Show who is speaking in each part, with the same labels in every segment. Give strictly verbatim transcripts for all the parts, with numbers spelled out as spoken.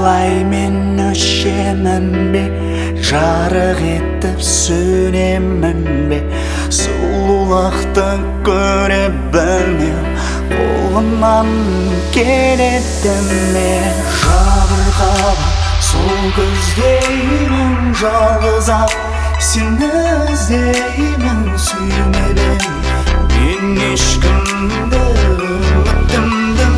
Speaker 1: Қалай мен өшемін бе, жарық етіп сөнемін бе, сұлулықты көре білмеу қолымнан келеді ме? Жабырқап сол көздеймін, жалғыз ақ сені іздеймін. Сүймедім мен ешкімді, үмітімді.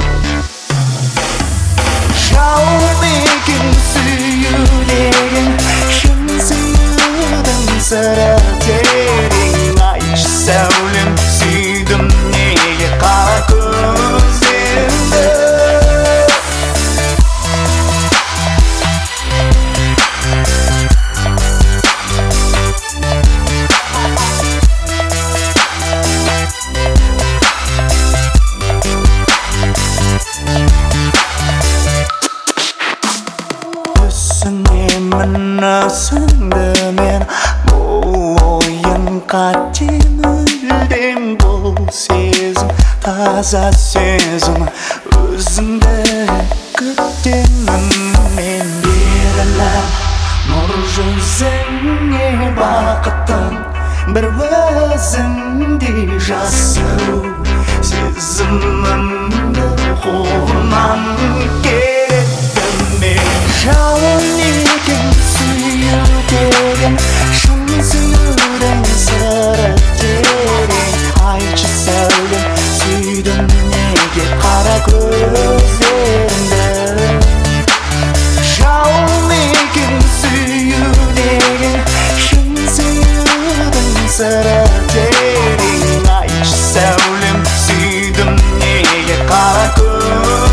Speaker 1: Жалын екен сүю деген, шын сүюдің сыры терең. Айтшы сәулем, сүйдім неге қара көздеріңді? Түсінемін өзіңді мен, бұл ойын қате мүлдем. Бұл сезім таза сезім, өзіңді күтемін мен. Беріліп нұр жүзіңе бақыттың, бір өзіңдей жасыру сезімімді қолынан келеді ме? Жалын екен сүю деген, шын сүюдің сыры терең. Айтшы сәулем, сүйдім неге қара көздеріңді? Жалын екен сүю деген, шын сүюдің сыры терең. Айтшы сәулем, сүйдім неге қара көздеріңді?